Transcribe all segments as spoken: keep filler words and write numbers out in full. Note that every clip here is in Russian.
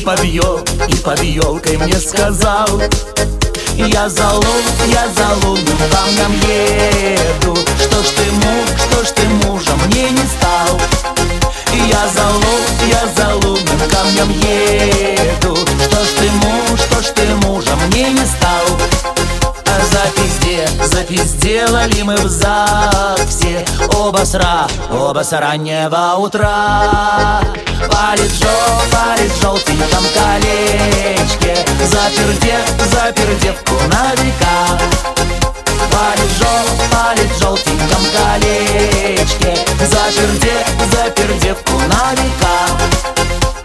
под ел, и под елкой мне сказал: я за лун, я за лунным камнем еду. Что ж ты муж, что ж ты мужем мне не стал? Я за лун, я за лунным камнем еду. Что ж ты муж, что ж ты мужем мне не стал? Запизде, запизделали мы в ЗАГСе оба сра, оба с раннего утра. Палец жел, палец в желтеньком колечке, запердев, запердевку на века. Палец жел, палец в желтеньком колечке, запердев, запердевку на века.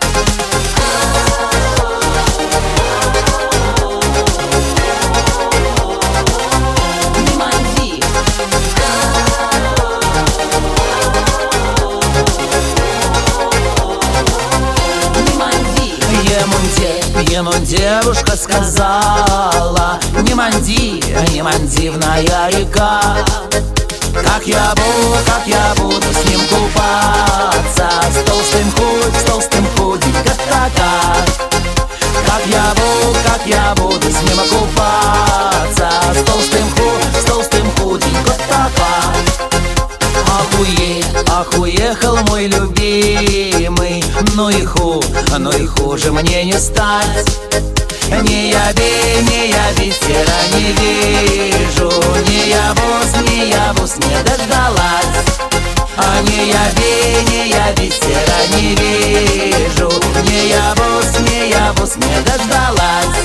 Ему девушка сказала: не манди, не мандивная река. Как я буду, как я буду с ним купаться, с толстым худ, с толстым худенько така. Как я буду, как я буду с ним купаться, с толстым худ, с толстым худенько така. Ах, уе, ах, уехал мой любимый, ну и ху, ну и хуже мне не стать. Не яви, не яви, сера не вижу, не явусь, не явусь, не дождалась. А не яви, не яви, сера не вижу, не явусь, не явусь, не дождалась.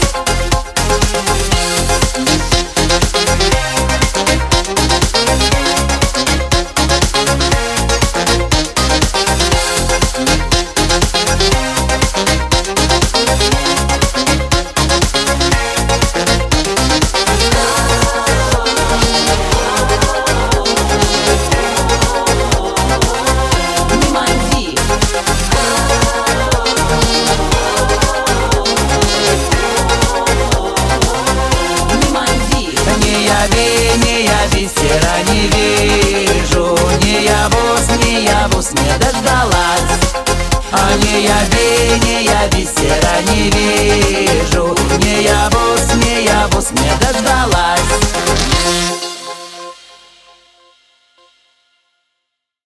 Сера не вижу, не явусь, не явусь, не дождалась. А не яви, не яви, сера не вижу, не явусь, не явусь, не дождалась.